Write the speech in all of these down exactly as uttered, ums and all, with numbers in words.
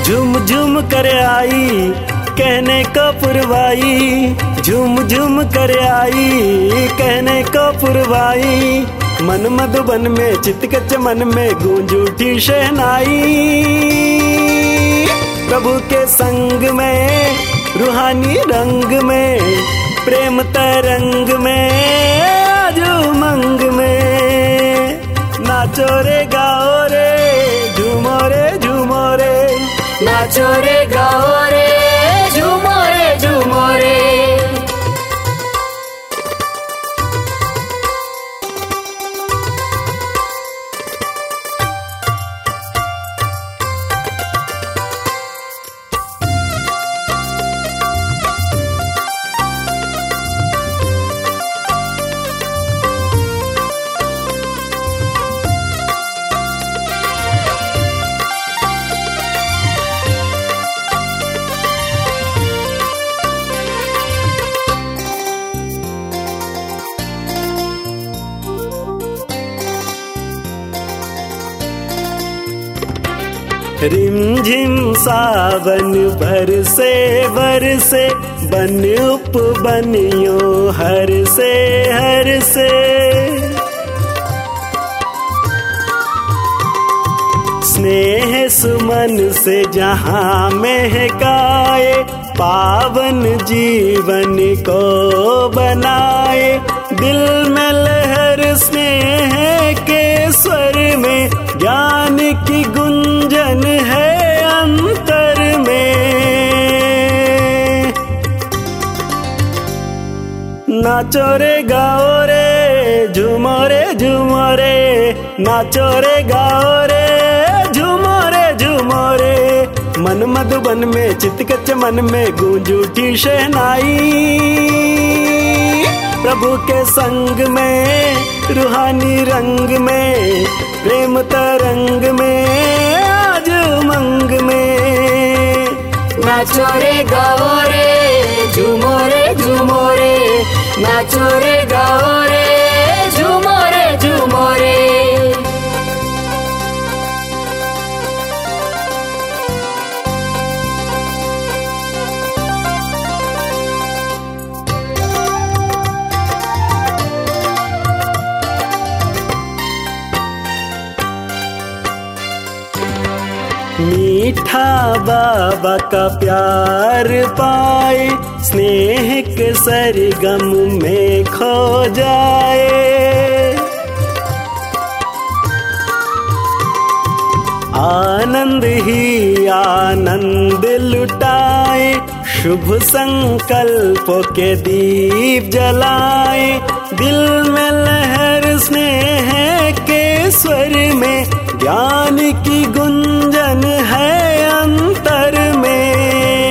झूम झूम कर आई कहने को पुरवाई, झूम झूम कर आई कहने को पुरवाई। मन मधुबन में चित के चमन में गूंज उठी शहनाई। प्रभु के संग में रूहानी रंग में, प्रेम तरंग में आज उमंग में। नाचो रे गाओ रे झूमो रे झूमो रे, नाचो रे गाओ रे झूमो रे झूमो रे। रिमझिम सावन बरसे बरसे, बन उपबनियो हर से हर से। स्नेह सुमन से जहाँ महकाए, पावन जीवन को बनाए। दिल में लहर स्नेह के स्वर में, ज्ञान की गुंजन है अंतर में। नाचो रे गाओ रे झूमो रे झूमो रे, नाचो रे गाओ रे झूमो रे झूमो रे। मन मधुबन में चित के चमन में गूंज उठी शहनाई। प्रभु के संग में रूहानी रंग में, प्रेम तरंग में आज उमंग में। नाचो रे गाओ रे झूमो रे झूमो रे, नाचो रे गाओ रे झूमो रे झूमो रे। मीठा बाबा का प्यार पाए, स्नेह के सरगम में खो जाए। आनंद ही आनंद लुटाए, शुभ संकल्पों के दीप जलाए। दिल में लहर स्नेह के स्वर में, ज्ञान की गुंजन है अंतर में।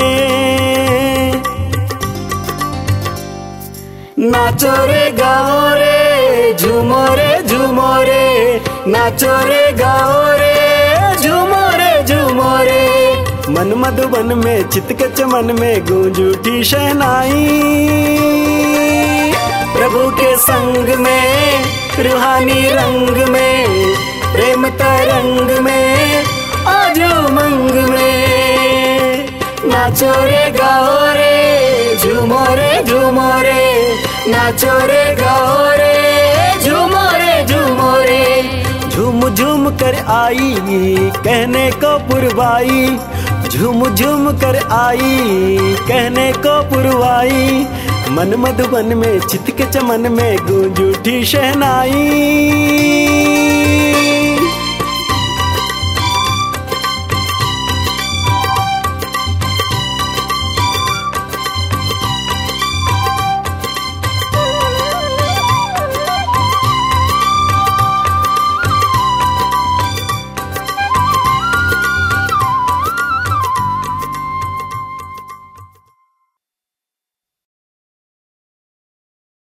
नाचो रे गाओ रे झूमो रे झूमो रे, नाचो रे गाओ रे झूमो रे झूमो रे। मन मधुबन में चित के चमन में गूंज उठी शहनाई। प्रभु के संग में रूहानी रंग में, प्रेम तरंग में आज उमंग में। नाचो रे गाओ रे झूमो रे झूमो रे, नाचो रे गाओ रे झूमो रे झूमो रे। झूम झूम कर आई कहने को पुरवाई, झूम झूम कर आई कहने को पुरवाई। मन मधुबन में चित के चमन में गूंज उठी शहनाई।